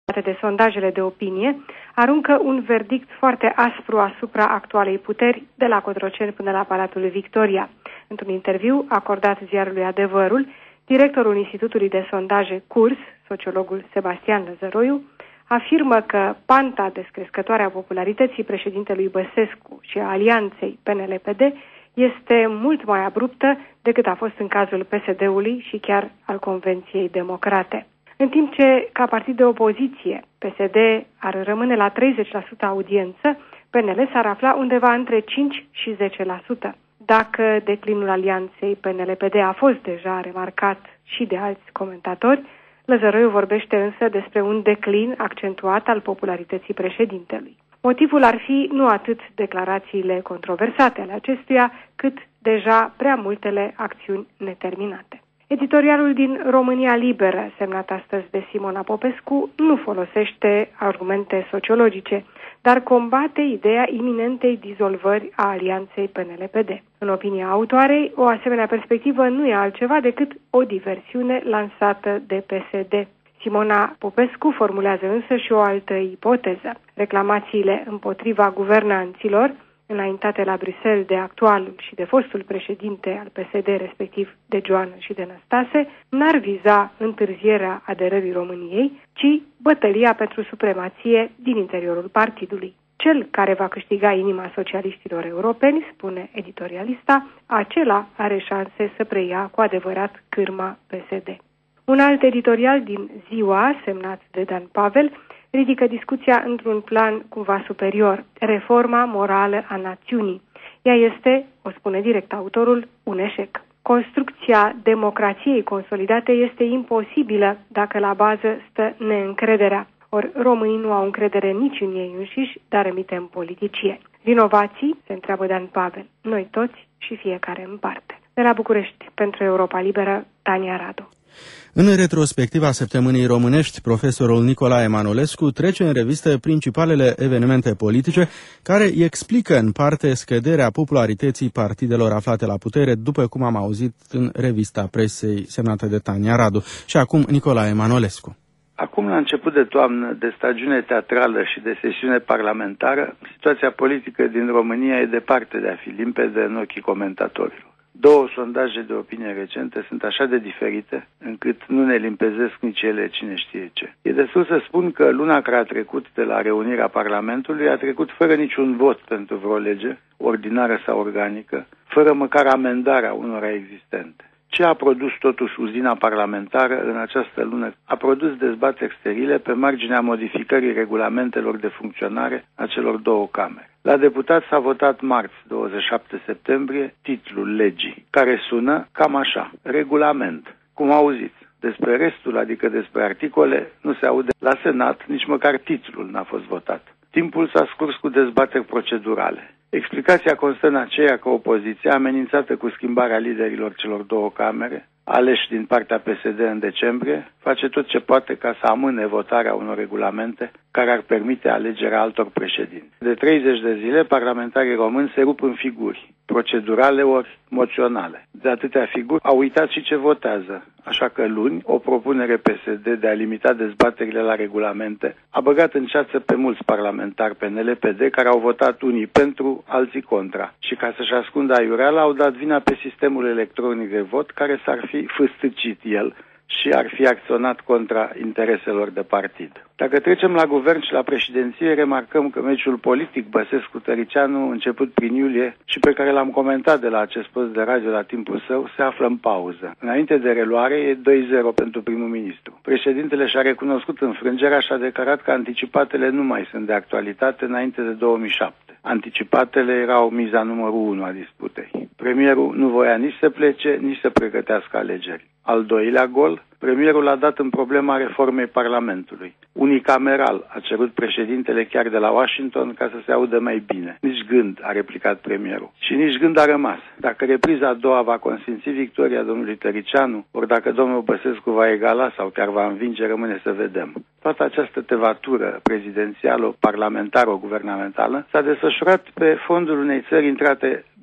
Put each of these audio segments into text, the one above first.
de sondajele de opinie, aruncă un verdict foarte aspru asupra actualei puteri, de la Cotroceni până la Palatul Victoria. Într-un interviu acordat ziarului Adevărul, directorul Institutului de Sondaje Curs, sociologul Sebastian Lăzăroiu, afirmă că panta descrescătoare a popularității președintelui Băsescu și a alianței PNL-PD este mult mai abruptă decât a fost în cazul PSD-ului și chiar al Convenției Democrate. În timp ce, ca partid de opoziție, PSD ar rămâne la 30% audiență, PNL s-ar afla undeva între 5 și 10%. Dacă declinul alianței PNL-PD a fost deja remarcat și de alți comentatori, Lăzăroiu vorbește însă despre un declin accentuat al popularității președintelui. Motivul ar fi nu atât declarațiile controversate ale acestuia, cât deja prea multele acțiuni neterminate. Editorialul din România Liberă, semnat astăzi de Simona Popescu, nu folosește argumente sociologice, dar combate ideea iminentei dizolvări a alianței PNL-PD. În opinia autoarei, o asemenea perspectivă nu e altceva decât o diversiune lansată de PSD. Simona Popescu formulează însă și o altă ipoteză. Reclamațiile împotriva guvernanților, înaintate la Bruxelles de actualul și de fostul președinte al PSD, respectiv de Joană și de Năstase, n-ar viza întârzierea aderării României, ci bătălia pentru supremație din interiorul partidului. Cel care va câștiga inima socialiștilor europeni, spune editorialista, acela are șanse să preia cu adevărat cârma PSD. Un alt editorial din Ziua, semnat de Dan Pavel, ridică discuția într-un plan cumva superior, reforma morală a națiunii. Ea este, o spune direct autorul, un eșec. Construcția democrației consolidate este imposibilă dacă la bază stă neîncrederea. Ori românii nu au încredere nici în ei înșiși, dar emite în politicieni. Vinovații, se întreabă Dan Pavel, noi toți și fiecare în parte. De la București, pentru Europa Liberă, Tania Radu. În retrospectiva săptămânii românești, profesorul Nicolae Emanuelescu trece în revistă principalele evenimente politice care îi explică în parte scăderea popularității partidelor aflate la putere, după cum am auzit în revista presei semnată de Tania Radu. Și acum Nicolae Emanuelescu. Acum, la început de toamnă, de stagiune teatrală și de sesiune parlamentară, situația politică din România e departe de a fi limpede în ochii comentatorilor. Două sondaje de opinie recente sunt așa de diferite, încât nu ne limpezesc nici ele cine știe ce. E destul să spun că luna care a trecut de la reunirea Parlamentului a trecut fără niciun vot pentru vreo lege, ordinară sau organică, fără măcar amendarea unora existente. Ce a produs totuși uzina parlamentară în această lună? A produs dezbateri sterile pe marginea modificării regulamentelor de funcționare a celor două camere. La deputat s-a votat marți, 27 septembrie, titlul legii, care sună cam așa: regulament. Cum auziți, despre restul, adică despre articole, nu se aude. La Senat nici măcar titlul n-a fost votat. Timpul s-a scurs cu dezbateri procedurale. Explicația constă în aceea că opoziția, amenințată cu schimbarea liderilor celor două camere, aleși din partea PSD în decembrie, face tot ce poate ca să amâne votarea unor regulamente care ar permite alegerea altor președinți. De 30 de zile, parlamentarii români se rup în figuri, procedurale ori moționale. De atâtea figuri au uitat și ce votează, așa că luni, o propunere PSD de a limita dezbaterile la regulamente a băgat în ceață pe mulți parlamentari PNL-PD care au votat unii pentru, alții contra. Și ca să-și ascundă aiureala, au dat vina pe sistemul electronic de vot care s-ar fi fâstăcit el și ar fi acționat contra intereselor de partid. Dacă trecem la guvern și la președinție, remarcăm că meciul politic Băsescu-Tăricianu, început prin iulie și pe care l-am comentat de la acest post de radio la timpul său, se află în pauză. Înainte de reluare e 2-0 pentru primul ministru. Președintele și-a recunoscut înfrângerea și a declarat că anticipatele nu mai sunt de actualitate înainte de 2007. Anticipatele erau miza numărul 1 a disputei. Premierul nu voia nici să plece, nici să pregătească alegeri. Al doilea gol, premierul a dat în problema reformei Parlamentului. Unicameral a cerut președintele chiar de la Washington ca să se audă mai bine. Nici gând, a replicat premierul. Și nici gând a rămas. Dacă repriza a doua va consimți victoria domnului Tăricianu, ori dacă domnul Băsescu va egala sau chiar va învinge, rămâne să vedem. Toată această tevatură prezidențială, parlamentară, guvernamentală s-a desfășurat pe fondul unei țări intrate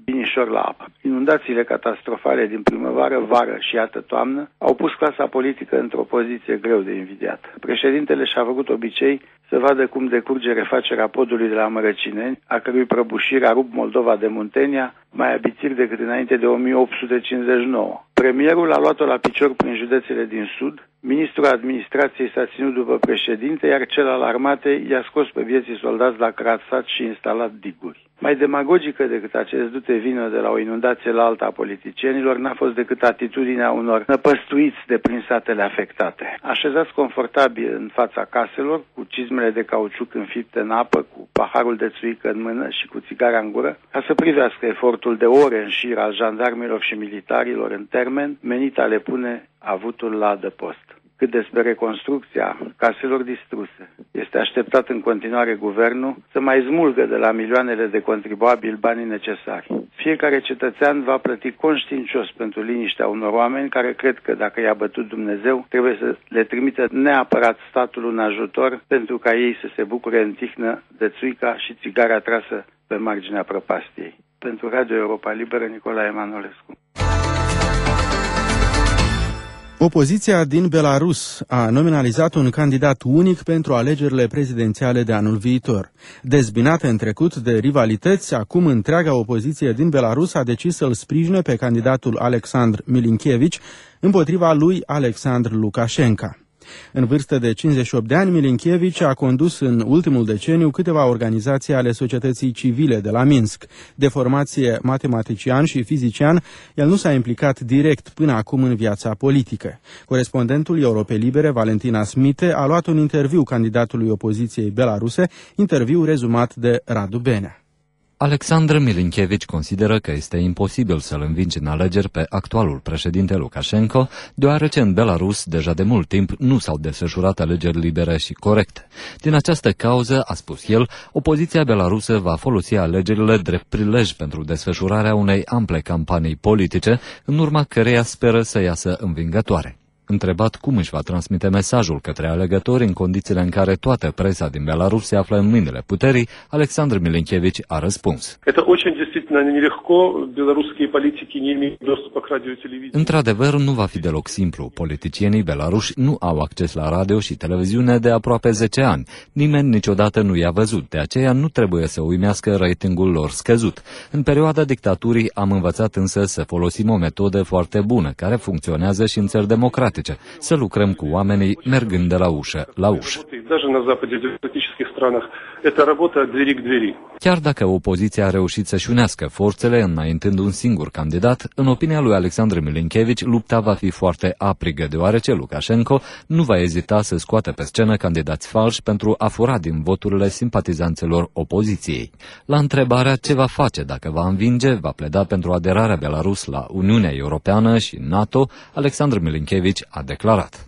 binișor la apă. Inundațiile catastrofale din primăvară, vară și iată toamnă au pus clasa politică într-o poziție greu de invidiată. Președintele și-a făcut obicei să vadă cum decurge refacerea podului de la Mărăcineni, a cărui prăbușire a rupt Moldova de Muntenia mai abițiri decât înainte de 1859. Premierul a luat-o la picior prin județele din sud, ministrul administrației s-a ținut după președinte, iar cel al armatei i-a scos pe vieții soldați la Crațat și instalat diguri. Mai demagogică decât acest dute vină de la o inundație la alta a politicienilor n-a fost decât atitudinea unor năpăstuiți de prin satele afectate. Așezați confortabil în fața caselor, cu cizmele de cauciuc înfipte în apă, cu paharul de țuică în mână și cu țigara în gură, ca să privească efortul de ore în șir al jandarmilor și militarilor în termen, menit a le pune avutul la adăpost. Cât despre reconstrucția caselor distruse, este așteptat în continuare guvernul să mai smulgă de la milioanele de contribuabili banii necesari. Fiecare cetățean va plăti conștiincios pentru liniștea unor oameni care cred că dacă i-a bătut Dumnezeu, trebuie să le trimită neapărat statul un ajutor pentru ca ei să se bucure în tihnă de țuica și țigara trasă pe marginea prăpastiei. Pentru Radio Europa Liberă, Nicolae Manolescu. Opoziția din Belarus a nominalizat un candidat unic pentru alegerile prezidențiale de anul viitor. Dezbinată în trecut de rivalități, acum întreaga opoziție din Belarus a decis să-l sprijine pe candidatul Alexandr Milinkevich împotriva lui Alexandr Lukashenko. În vârstă de 58 de ani, Milinkevich a condus în ultimul deceniu câteva organizații ale societății civile de la Minsk. De formație matematician și fizician, el nu s-a implicat direct până acum în viața politică. Corespondentul Europei Libere, Valentina Smite, a luat un interviu candidatului opoziției belaruse, interviu rezumat de Radu Benea. Alexandr Milinkevich consideră că este imposibil să-l învingi în alegeri pe actualul președinte Lukashenko, deoarece în Belarus deja de mult timp nu s-au desfășurat alegeri libere și corecte. Din această cauză, a spus el, opoziția belarusă va folosi alegerile drept prilej pentru desfășurarea unei ample campanii politice, în urma căreia speră să iasă învingătoare. Întrebat cum își va transmite mesajul către alegători în condițiile în care toată presa din Belarus se află în mâinile puterii, Alexandr Milinkevich a răspuns. Într-adevăr, nu va fi deloc simplu. Politicienii belaruși nu au acces la radio și televiziune de aproape 10 ani. Nimeni niciodată nu i-a văzut, de aceea nu trebuie să uimească ratingul lor scăzut. În perioada dictaturii am învățat însă să folosim o metodă foarte bună, care funcționează și în țări democratice. Să lucrăm cu oamenii mergând de la ușă la ușă. Chiar dacă opoziția a reușit să-și unească forțele înaintând un singur candidat, în opinia lui Alexandr Milinkevich, lupta va fi foarte aprigă, deoarece Lukashenko nu va ezita să scoată pe scenă candidați falși pentru a fura din voturile simpatizanților opoziției. La întrebarea ce va face dacă va învinge, va pleda pentru aderarea Belarus la Uniunea Europeană și NATO, Alexandr Milinkevich a declarat.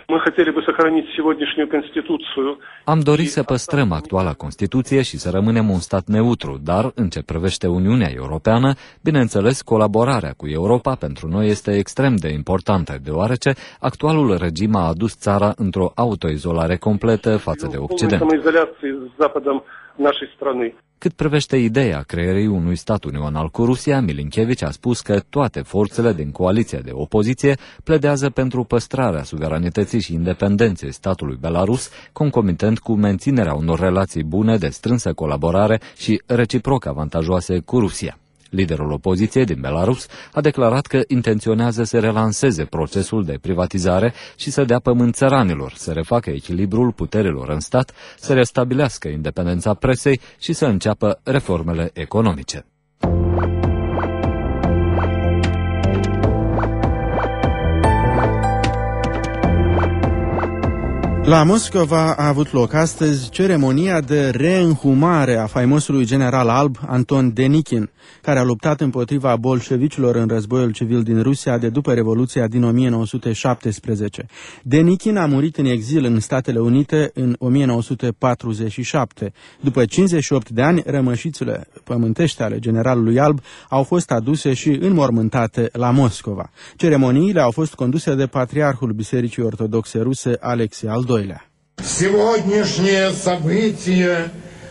Am dorit să păstrăm actuala Constituție și să rămânem un stat neutru, dar, în ce privește Uniunea Europeană, bineînțeles, colaborarea cu Europa pentru noi este extrem de importantă, deoarece actualul regim a adus țara într-o autoizolare completă față de Occident. Cât privește ideea creării unui stat unional cu Rusia, Milinkevich a spus că toate forțele din coaliția de opoziție pledează pentru păstrarea suveranității și independenței statului Belarus, concomitent cu menținerea unor relații bune de strânsă colaborare și reciproc avantajoase cu Rusia. Liderul opoziției din Belarus a declarat că intenționează să relanseze procesul de privatizare și să dea pământ țăranilor, să refacă echilibrul puterilor în stat, să restabilească independența presei și să înceapă reformele economice. La Moscova a avut loc astăzi ceremonia de reînhumare a faimosului general alb Anton Denikin, care a luptat împotriva bolșevicilor în războiul civil din Rusia de după Revoluția din 1917. Denikin a murit în exil în Statele Unite în 1947. După 58 de ani, rămășițele pământești ale generalului alb au fost aduse și înmormântate la Moscova. Ceremoniile au fost conduse de Patriarhul Bisericii Ortodoxe Ruse, Alexei al II-lea. Сегодняшнее событие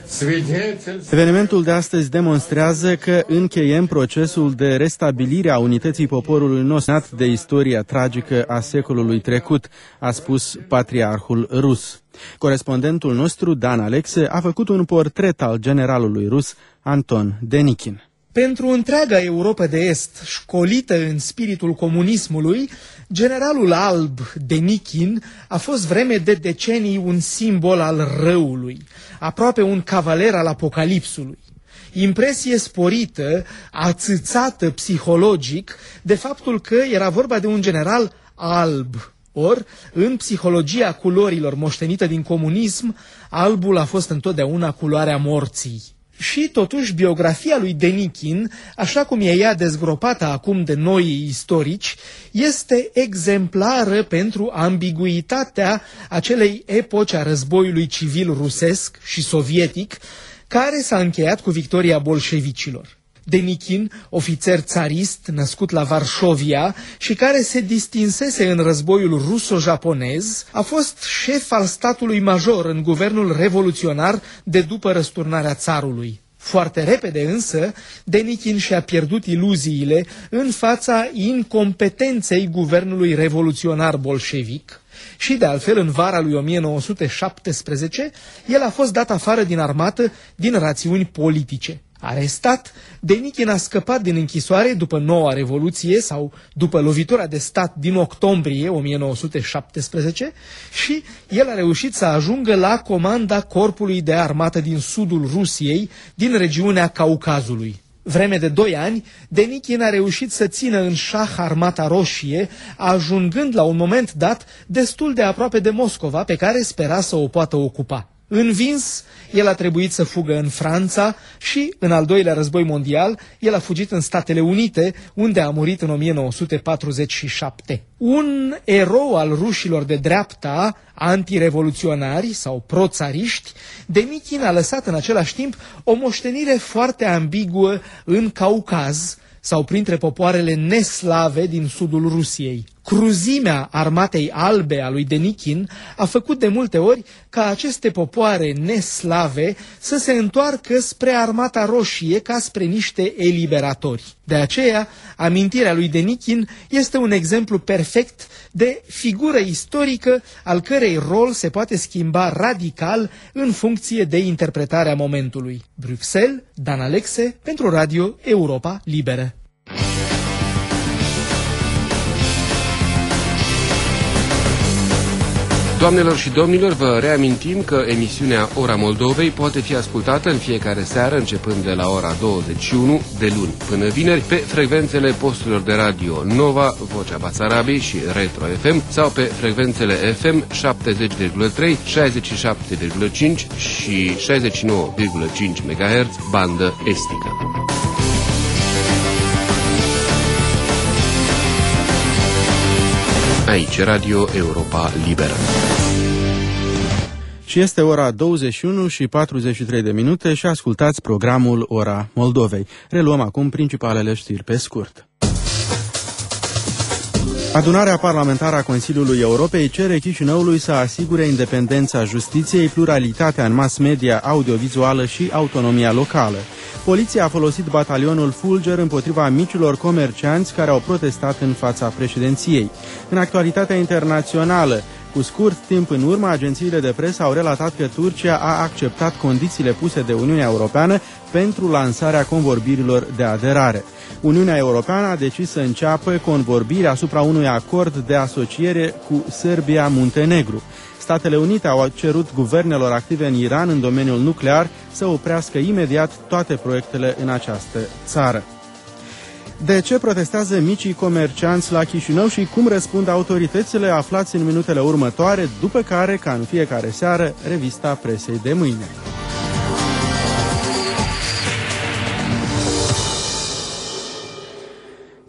Evenimentul de astăzi demonstrează că încheiem procesul de restabilire a unității poporului nostru de istoria tragică a secolului trecut, a spus patriarhul rus. Corespondentul nostru, Dan Alexe, a făcut un portret al generalului rus Anton Denikin. Pentru întreaga Europa de Est, școlită în spiritul comunismului, generalul alb Denikin a fost vreme de decenii un simbol al răului, aproape un cavaler al apocalipsului. Impresie sporită, ațățată psihologic, de faptul că era vorba de un general alb. Or, în psihologia culorilor moștenită din comunism, albul a fost întotdeauna culoarea morții. Și totuși biografia lui Denikin, așa cum e ea dezgropată acum de noi istorici, este exemplară pentru ambiguitatea acelei epoci a războiului civil rusesc și sovietic, care s-a încheiat cu victoria bolșevicilor. Denikin, ofițer țarist născut la Varșovia și care se distinsese în războiul ruso-japonez, a fost șef al statului major în guvernul revoluționar de după răsturnarea țarului. Foarte repede însă, Denikin și-a pierdut iluziile în fața incompetenței guvernului revoluționar bolșevic și, de altfel, în vara lui 1917, el a fost dat afară din armată din rațiuni politice. Arestat, Denikin a scăpat din închisoare după noua revoluție sau după lovitura de stat din octombrie 1917 și el a reușit să ajungă la comanda corpului de armată din sudul Rusiei, din regiunea Caucazului. Vreme de 2 ani, Denikin a reușit să țină în șah armata roșie, ajungând la un moment dat destul de aproape de Moscova, pe care spera să o poată ocupa. Învins, el a trebuit să fugă în Franța și, în al doilea război mondial, el a fugit în Statele Unite, unde a murit în 1947. Un erou al rușilor de dreapta, antirevoluționari sau pro-țariști, Denikin a lăsat în același timp o moștenire foarte ambiguă în Caucaz sau printre popoarele neslave din sudul Rusiei. Cruzimea armatei albe a lui Denikin a făcut de multe ori ca aceste popoare neslave să se întoarcă spre armata roșie ca spre niște eliberatori. De aceea, amintirea lui Denikin este un exemplu perfect de figură istorică al cărei rol se poate schimba radical în funcție de interpretarea momentului. Bruxelles, Dan Alexe, pentru Radio Europa Liberă. Doamnelor și domnilor, vă reamintim că emisiunea Ora Moldovei poate fi ascultată în fiecare seară, începând de la ora 21, de luni până vineri, pe frecvențele posturilor de radio Nova, Vocea Basarabiei și Retro FM, sau pe frecvențele FM 70,3, 67,5 și 69,5 MHz, bandă estică. Aici, Radio Europa Liberă. Și este ora 21 și 43 de minute și ascultați programul Ora Moldovei. Reluăm acum principalele știri pe scurt. Adunarea parlamentară a Consiliului Europei cere Chișinăului să asigure independența justiției, pluralitatea în mass media audiovizuală și autonomia locală. Poliția a folosit batalionul Fulger împotriva micilor comercianți care au protestat în fața președinției. În actualitatea internațională, cu scurt timp în urmă, agențiile de presă au relatat că Turcia a acceptat condițiile puse de Uniunea Europeană pentru lansarea convorbirilor de aderare. Uniunea Europeană a decis să înceapă convorbiri asupra unui acord de asociere cu Serbia-Muntenegru. Statele Unite au cerut guvernelor active în Iran în domeniul nuclear să oprească imediat toate proiectele în această țară. De ce protestează micii comercianți la Chișinău și cum răspund autoritățile, aflați în minutele următoare, după care, ca în fiecare seară, revista presei de mâine.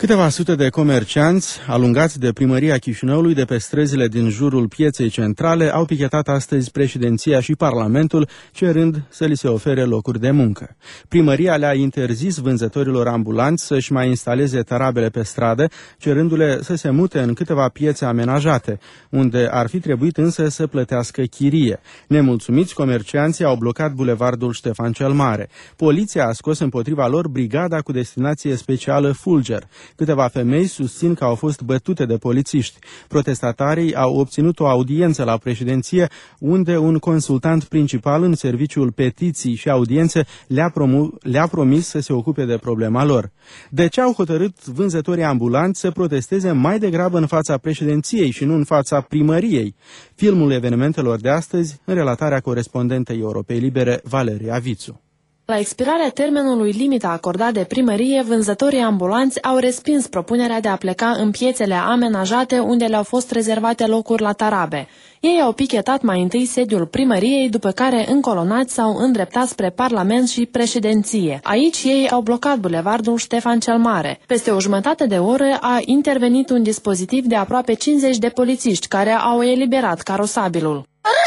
Câteva sute de comercianți, alungați de primăria Chișinăului de pe străzile din jurul pieței centrale, au pichetat astăzi președinția și Parlamentul, cerând să li se ofere locuri de muncă. Primăria le-a interzis vânzătorilor ambulanți să-și mai instaleze tarabele pe stradă, cerându-le să se mute în câteva piețe amenajate, unde ar fi trebuit însă să plătească chirie. Nemulțumiți, comercianții au blocat bulevardul Ștefan cel Mare. Poliția a scos împotriva lor brigada cu destinație specială Fulger. Câteva femei susțin că au fost bătute de polițiști. Protestatarii au obținut o audiență la președinție, unde un consultant principal în serviciul petiții și audiențe le-a promis să se ocupe de problema lor. De ce au hotărât vânzătorii ambulanți să protesteze mai degrabă în fața președinției și nu în fața primăriei? Filmul evenimentelor de astăzi, în relatarea corespondentei Europei Libere, Valeria Vițu. La expirarea termenului limită acordat de primărie, vânzătorii ambulanți au respins propunerea de a pleca în piețele amenajate unde le-au fost rezervate locuri la tarabe. Ei au pichetat mai întâi sediul primăriei, după care, încolonați, s-au îndreptat spre Parlament și președinție. Aici ei au blocat bulevardul Ștefan cel Mare. Peste o jumătate de oră a intervenit un dispozitiv de aproape 50 de polițiști care au eliberat carosabilul.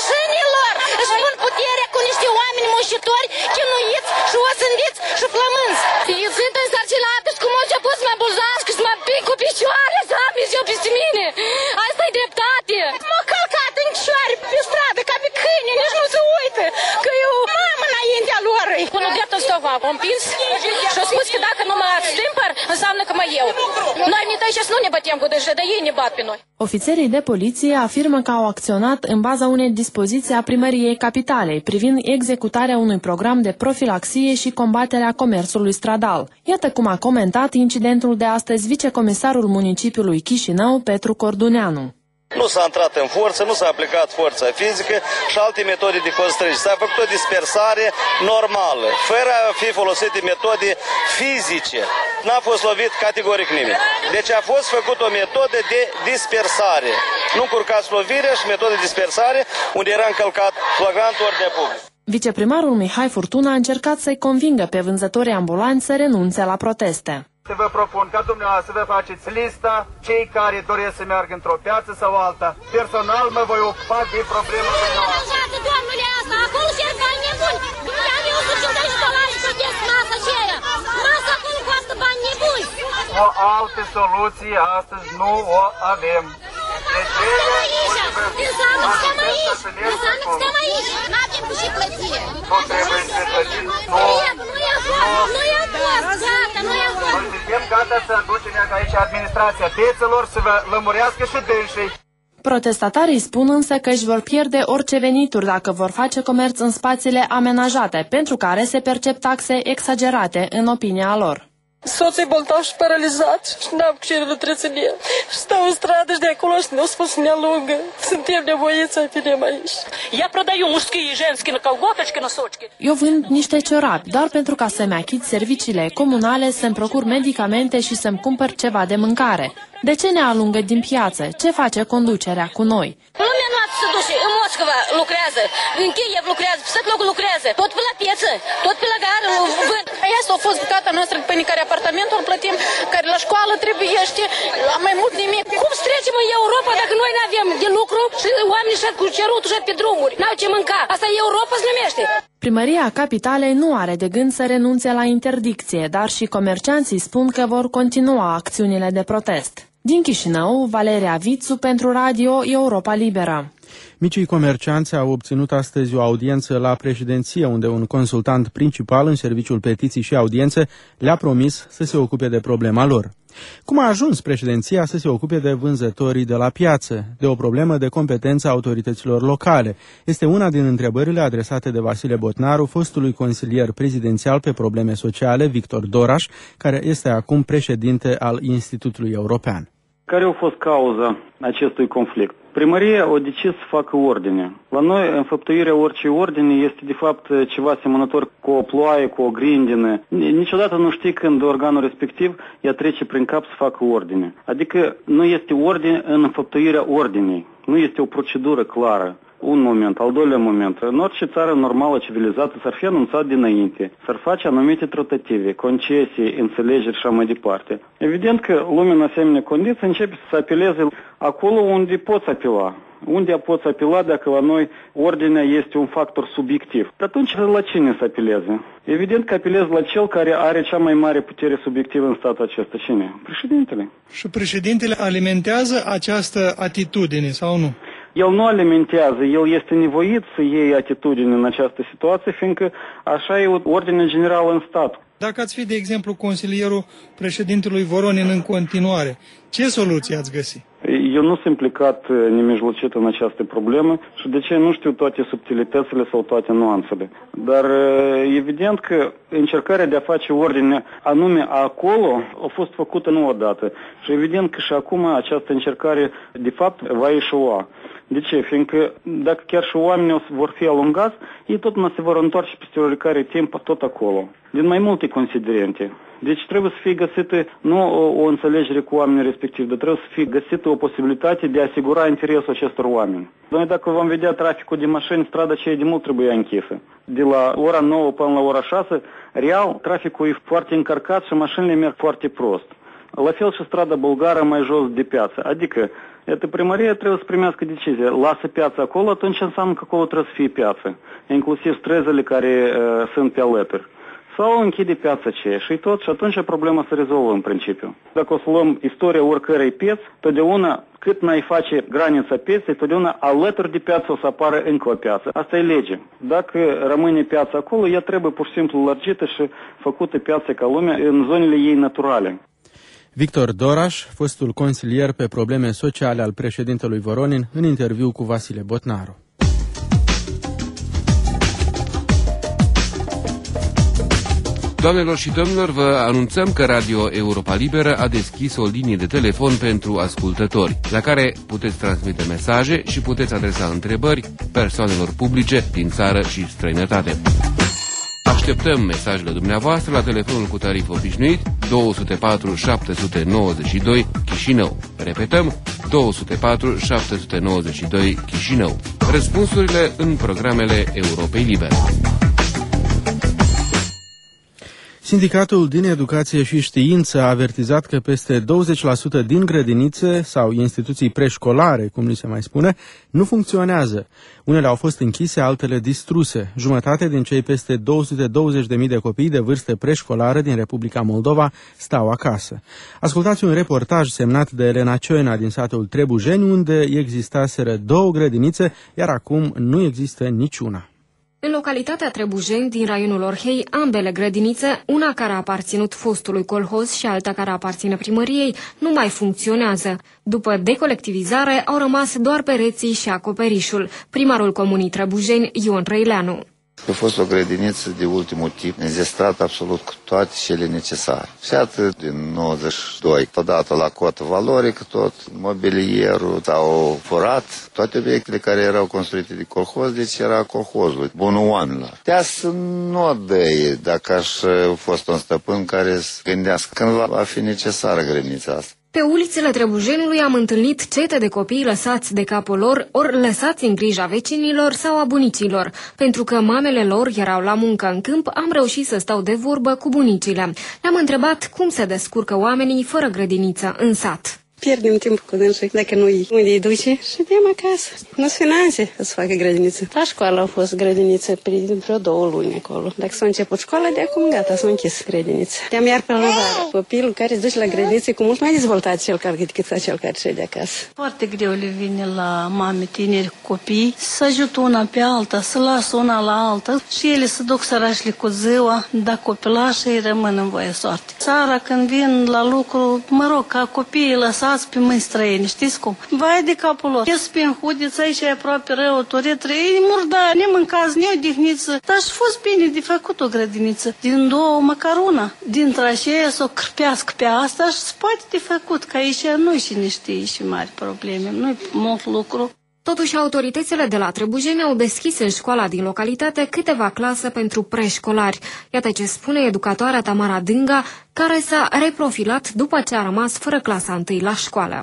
muncitori, chinuiți și osândiți și flămânți. Eu sunt însărcinată și cum o început să mă bulzească, să mă pic cu picioare, să am eu peste mine. Asta e dreptate. M-a călcat în picioare pe stradă, ca pe câine, nici nu se uită, că eu mamă înaintea lor. Până drept în stoc m-am împins și-a spus că dacă nu mă stâmpăr, înseamnă că mă iau. Noi unități nu ne batem cu dânsă, dar ei ne bat pe noi. Ofițerii de poliție afirmă că au acționat în baza unei dispoziții a primăriei capitalei privind executarea unui program de profilaxie și combaterea comerțului stradal. Iată cum a comentat incidentul de astăzi vicecomisarul municipiului Chișinău, Petru Corduneanu. Nu s-a intrat în forță, nu s-a aplicat forța fizică și alte metode de constrângere. S-a făcut o dispersare normală, fără a fi folosite metode fizice. N-a fost lovit categoric nimeni. Deci a fost făcut o metodă de dispersare. Nu încurcați lovirea și metodă de dispersare unde era încălcat flagrant ordinea publică. Viceprimarul Mihai Furtuna a încercat să-i convingă pe vânzătorii ambulanți să renunțe la proteste. Vă propun ca dumneavoastră să vă faceți lista cei care doresc să meargă într-o piață sau alta. Personal mă voi ocupa de problema dumneavoastră. Doamnule, asta, acolo cer bani nebuni. Am eu $150 protest masa aceea. Masa acolo costă bani nebuni. O altă soluție astăzi nu o avem. Înseamnă că stăm aici. Înseamnă că stăm aici. N-avem cu și plătire. Nu trebuie să plătiți. Nu i-am fost, gata, nu i-am fost. Suntem gata să aducem aici administrația piețelor să vă lămurească și dânsii. Protestatarii spun însă că își vor pierde orice venituri dacă vor face comerț în spațiile amenajate, pentru care se percep taxe exagerate, în opinia lor. Soțul e bolnav și paralizat și n-am cu cine întreține. Și stau în stradă și de acolo și ne-au spus să ne alungă. Suntem nevoiți să venim aici. Я продаю мужские и женские колготочки, носочки. Eu vând niște ciorapi, doar pentru ca să-mi achit serviciile comunale, să-mi procur medicamente și să-mi cumpăr ceva de mâncare. De ce ne alungă din piață? Ce face conducerea cu noi? Lumea noastră se duce, în Moscova lucrează, în Kiev lucrează, pe tot locul lucrează, tot pe la piață, tot pe la gară vând. Asta a fost bucata noastră pe care apartamentul plătim, care la școală trebuiește, mai mult nimic. Cum să trecem în Europa dacă noi nu avem de lucru și oamenii și cu cerutul și pe drumuri? N-au ce mânca. Asta e Europa se numește. Primăria Capitalei nu are de gând să renunțe la interdicție, dar și comercianții spun că vor continua acțiunile de protest. Din Chișinău, Valeria Vițu pentru Radio Europa Liberă. Micii comercianți au obținut astăzi o audiență la președinție, unde un consultant principal în serviciul petiții și audiențe le-a promis să se ocupe de problema lor. Cum a ajuns președinția să se ocupe de vânzătorii de la piață, de o problemă de competență a autorităților locale? Este una din întrebările adresate de Vasile Botnaru, fostului consilier prezidențial pe probleme sociale, Victor Doraș, care este acum președinte al Institutului European. Care a fost cauza acestui conflict? Primăria a decis să facă ordine. La noi, înfăptuirea orice ordine este de fapt ceva asemănător cu o ploaie, cu o grindină. Niciodată nu știi când organul respectiv ea trece prin cap să facă ordine. Adică nu este ordine în înfăptuirea ordinei. Nu este o procedură clară. Un moment. Al doilea moment. În orice țară normală, civilizată, s-ar fi anunțat dinainte. S-ar face anumite tratative, concesii, înțelegeri și așa mai departe. Evident că lumea în asemenea condiții începe să apeleze acolo unde poți apela. Unde poți apela dacă la noi ordinea este un factor subiectiv? Atunci la cine să apeleze? Evident că apelezi la cel care are cea mai mare putere subiectivă în statul acesta. Cine? Președintele. Și președintele alimentează această atitudine sau nu? El nu alimentează, el este nevoit să iei atitudine în această situație, fiindcă așa e ordinea generală în stat. Dacă ați fi, de exemplu, consilierul președintelui Voronin în continuare, ce soluție ați găsi? Eu nu sunt implicat nemijlocit în această problemă și de ce nu știu toate subtilitățile sau toate nuanțele. Dar evident că încercarea de a face ordine anume acolo a fost făcută nu odată. Și evident că și acum această încercare de fapt va eșua. De ce? Fiindcă dacă chiar și oamenii vor fi alungați, ei tot nu se vor întoarce peste oricare timp tot acolo. Din mai multe considerente. Deci trebuie să fie găsită nu o înțelegere cu oamenii respectivi, dar trebuie să fie găsită o posibilitate de a asigura interesul acestor oameni. Noi dacă vom vedea traficul de mașini, strada aceea de mult trebuie închisă. De la ora 9 până la ora 6, real, traficul e foarte încărcat și mașinile merg foarte prost. La fel și strada bulgară mai jos de piață. Adică, primăria trebuie să primească decizie. Lasă piața acolo, atunci înseamnă că acolo trebuie să fie piață. Inclusiv străzile care sunt pe alături. Sau închide piața aceea și tot, și atunci problema se rezolvă în principiu. Dacă o să luăm istoria oricărei pieți, totdeauna cât n-ai face granița pieței, totdeauna alături de piață o să apară încă o piață. Asta e lege. Dacă rămâne piața acolo, ea trebuie pur și simplu lărgită și făcută piața ca lumea în zonele ei naturale. Victor Doraș, fostul consilier pe probleme sociale al președintelui Voronin, în interviu cu Vasile Botnaru. Doamnelor și domnilor, vă anunțăm că Radio Europa Liberă a deschis o linie de telefon pentru ascultători, la care puteți transmite mesaje și puteți adresa întrebări persoanelor publice din țară și străinătate. Așteptăm mesajele dumneavoastră la telefonul cu tarif obișnuit 204 792 Chișinău. Repetăm, 204 792 Chișinău. Răspunsurile în programele Europei Libere. Sindicatul din Educație și Știință a avertizat că peste 20% din grădinițe sau instituții preșcolare, cum li se mai spune, nu funcționează. Unele au fost închise, altele distruse. Jumătate din cei peste 220.000 de copii de vârstă preșcolară din Republica Moldova stau acasă. Ascultați un reportaj semnat de Elena Cioina din satul Trebujeni, unde existaseră 2 grădinițe, iar acum nu există niciuna. În localitatea Trebujeni, din raionul Orhei, ambele grădinițe, una care a aparținut fostului colhoz și alta care aparține primăriei, nu mai funcționează. După decolectivizare, au rămas doar pereții și acoperișul. Primarul comunii Trebujeni, Ion Răileanu. A fost o grădiniță de ultimul tip, înzestrată absolut cu toate cele necesare. Și atât din 92, odată la cotă valorică, tot mobilierul s-au furat, toate obiectele care erau construite de colhoz, deci era colhozul, bunul oamenilor. De asta nu o dă dacă aș fost un stăpân care să gândească când va fi necesară grădinița asta. Pe ulițele Trebujeniului am întâlnit cete de copii lăsați de capul lor, ori lăsați în grija vecinilor sau a bunicilor. Pentru că mamele lor erau la muncă în câmp, am reușit să stau de vorbă cu bunicile. Le-am întrebat cum se descurcă oamenii fără grădiniță în sat. Pierdem timp cu dânsul, dacă nu-i unde îi duce și vedem acasă. Nu-s finanțe să facă grădiniță. La școală au fost grădiniță prin vreo 2 luni acolo. Dacă s-a început școala, de acum gata, s-a închis grădiniță. Te-am iar pe la vară. Copilul care se duce la grădiniță e cu mult mai dezvoltat decât cel care se de acasă. Foarte greu le vine la mame tineri copii să ajută una pe alta, să lasă una la alta și ele se duc sărașile cu ziua, dar copilașii rămân în voie soarte. Seara când vin la lucru, mă rog, ca copiii lăsați pe mâini străini, știți cum? Vai de capul lor. Ies pe înhudiță, aici e aproape rău, toretră, ei murdari, nemâncați, neodihniță. Dar și fost bine de făcut o grădiniță. Din 2, măcar una. Dintre aceea să o cârpească pe asta și se poate de făcut, că aici nu și niște și mari probleme, nu-i mult lucru. Totuși, autoritățile de la Trebujeni au deschis în școala din localitate câteva clase pentru preșcolari. Iată ce spune educatoarea Tamara Dânga, care s-a reprofilat după ce a rămas fără clasa 1 la școală.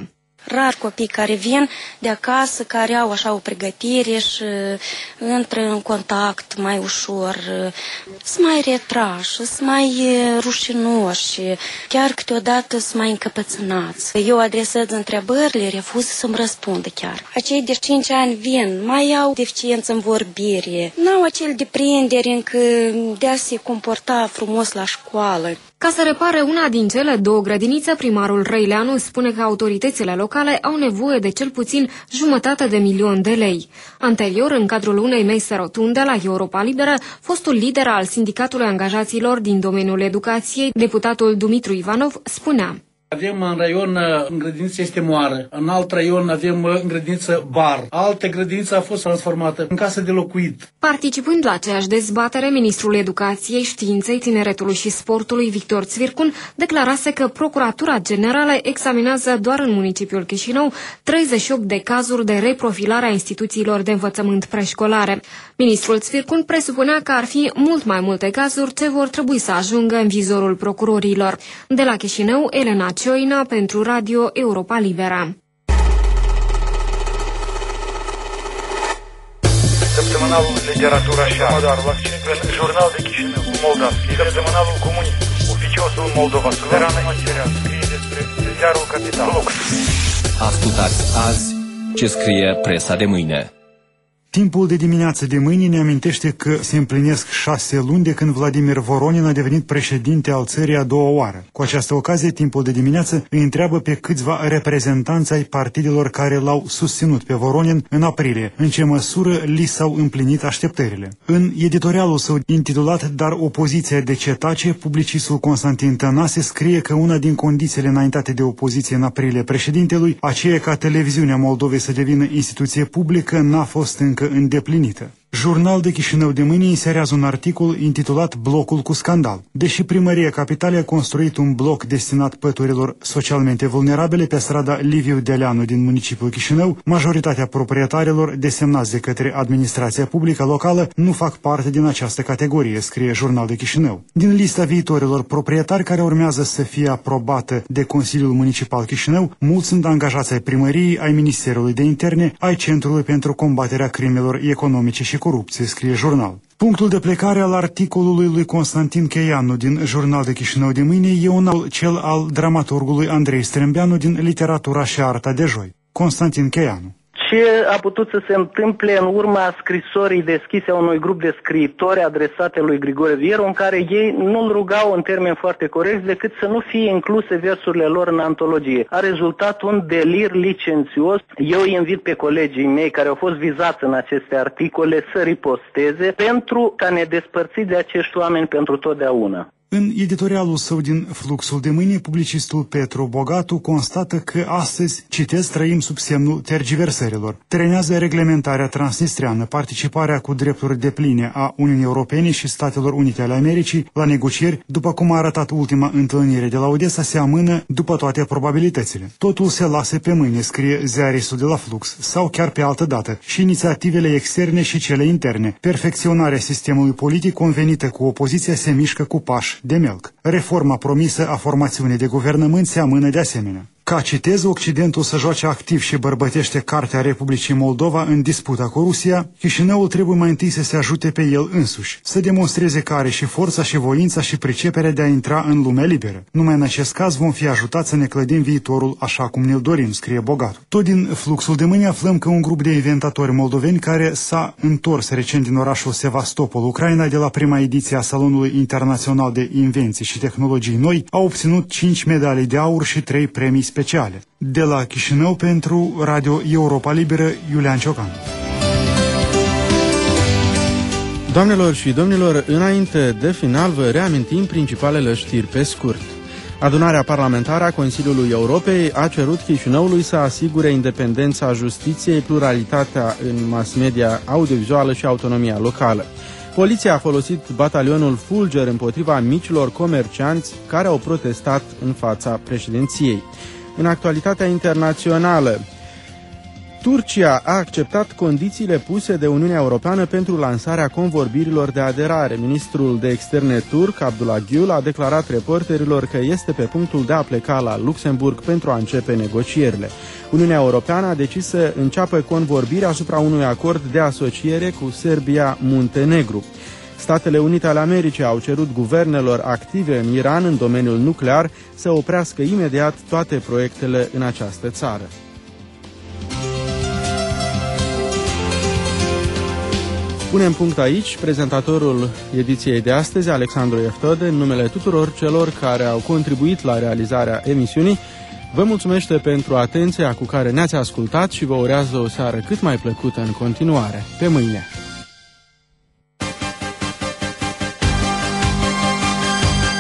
rar copii care vin de acasă, care au așa o pregătire și intră în contact mai ușor, sunt mai retrași, sunt mai rușinoși, chiar câteodată sunt mai încăpățânați. Eu adresez întrebări, le refuz să-mi răspundă chiar. Acei de 5 ani vin, mai au deficiență în vorbire, n-au acel deprindere încă de a se comporta frumos la școală. Ca să repare una din cele două grădinițe, primarul Răileanu spune că autoritățile locale au nevoie de cel puțin 500.000 de lei. Anterior, în cadrul unei mese rotunde la Europa Liberă, fostul lider al Sindicatului Angajaților din domeniul educației, deputatul Dumitru Ivanov, spunea: Avem în raion în grădiniță este moară, în alt raion avem în grădiniță bar, alte grădiniță a fost transformată în casă de locuit. Participând la aceeași dezbatere, ministrul Educației, Științei, Tineretului și Sportului, Victor Țvircun, declarase că Procuratura Generală examinează doar în municipiul Chișinău 38 de cazuri de reprofilare a instituțiilor de învățământ preșcolare. Ministrul Țvircun presupunea că ar fi mult mai multe cazuri ce vor trebui să ajungă în vizorul procurorilor. De la Chișinău, Elena Cioina pentru Radio Europa Libera. Săptămânalul Literatura și Artă, în Jurnal de Chișinău, Moldavski, Săptămânalul Comunist, Oficiosul Moldova, Suverană Material, scrie despre Ziarul Capital. Ascultați azi ce scrie presa de mâine. Timpul de dimineață de mâine ne amintește că se împlinesc 6 luni de când Vladimir Voronin a devenit președinte al țării a doua oară. Cu această ocazie, timpul de dimineață îi întreabă pe câțiva reprezentanți ai partidelor care l-au susținut pe Voronin în aprilie, în ce măsură li s-au împlinit așteptările. În editorialul său intitulat Dar opoziția de ce tace, publicistul Constantin Tănase scrie că una din condițiile înaintate de opoziție în aprilie președintelui, aceea ca televiziunea Moldovei să devină instituție publică, n-a fost încă îndeplinită. Jurnal de Chișinău de mâine inserează un articol intitulat Blocul cu scandal. Deși Primăria Capitalei a construit un bloc destinat păturilor socialmente vulnerabile pe strada Liviu Deleanu din municipiul Chișinău, majoritatea proprietarilor desemnați de către administrația publică locală nu fac parte din această categorie, scrie Jurnal de Chișinău. Din lista viitorilor proprietari care urmează să fie aprobată de Consiliul Municipal Chișinău, mulți sunt angajați ai primăriei, ai Ministerului de Interne, ai Centrului pentru combaterea crimelor economice și corupție, scrie Jurnal. Punctul de plecare al articolului lui Constantin Cheianu din Jurnal de Chișinău de mâine e cel al dramaturgului Andrei Strembeanu din Literatura și Arta de joi. Constantin Cheianu. Ce a putut să se întâmple în urma scrisorii deschise a unui grup de scriitori adresate lui Grigore Vieru, în care ei nu-l rugau în termeni foarte corecți decât să nu fie incluse versurile lor în antologie. A rezultat un delir licențios. Eu îi invit pe colegii mei care au fost vizați în aceste articole să riposteze pentru ca ne despărți de acești oameni pentru totdeauna. În editorialul său din Fluxul de mâine, publicistul Petru Bogatu constată că astăzi, citez, trăim sub semnul tergiversărilor. Trenează reglementarea transnistreană, participarea cu drepturi depline a Uniunii Europene și Statelor Unite ale Americii la negocieri, după cum a arătat ultima întâlnire de la Odessa, se amână după toate probabilitățile. Totul se lasă pe mâine, scrie ziaristul de la Flux, sau chiar pe altă dată, și inițiativele externe și cele interne. Perfecționarea sistemului politic convenită cu opoziția se mișcă cu pași de melc. Reforma promisă a formațiunii de guvernământ se amână de asemenea. Ca citez, Occidentul să joace activ și bărbătește Cartea Republicii Moldova în disputa cu Rusia, Chișinăul trebuie mai întâi să se ajute pe el însuși, să demonstreze că are și forța și voința și priceperea de a intra în lumea liberă. Numai în acest caz vom fi ajutați să ne clădim viitorul așa cum ne-l dorim, scrie Bogatu. Tot din Fluxul de mâine aflăm că un grup de inventatori moldoveni care s-a întors recent din orașul Sevastopol, Ucraina, de la prima ediție a Salonului Internațional de Invenții și Tehnologii Noi, a obținut 5 medalii de aur și 3 premii speciale. De la Chișinău pentru Radio Europa Liberă, Iulian Ciocan. Doamnelor și domnilor, înainte de final vă reamintim principalele știri pe scurt. Adunarea parlamentară a Consiliului Europei a cerut Chișinăului să asigure independența justiției, pluralitatea în mass media audiovizuală și autonomia locală. Poliția a folosit batalionul Fulger împotriva micilor comercianți care au protestat în fața președinției. În actualitatea internațională, Turcia a acceptat condițiile puse de Uniunea Europeană pentru lansarea convorbirilor de aderare. Ministrul de externe turc, Abdullah Gül, a declarat reporterilor că este pe punctul de a pleca la Luxemburg pentru a începe negocierile. Uniunea Europeană a decis să înceapă convorbirea asupra unui acord de asociere cu Serbia-Muntenegru. Statele Unite ale Americii au cerut guvernelor active în Iran în domeniul nuclear să oprească imediat toate proiectele în această țară. Punem punct aici. Prezentatorul ediției de astăzi, Alexandru Eftode, în numele tuturor celor care au contribuit la realizarea emisiunii, vă mulțumește pentru atenția cu care ne-ați ascultat și vă urează o seară cât mai plăcută în continuare. Pe mâine!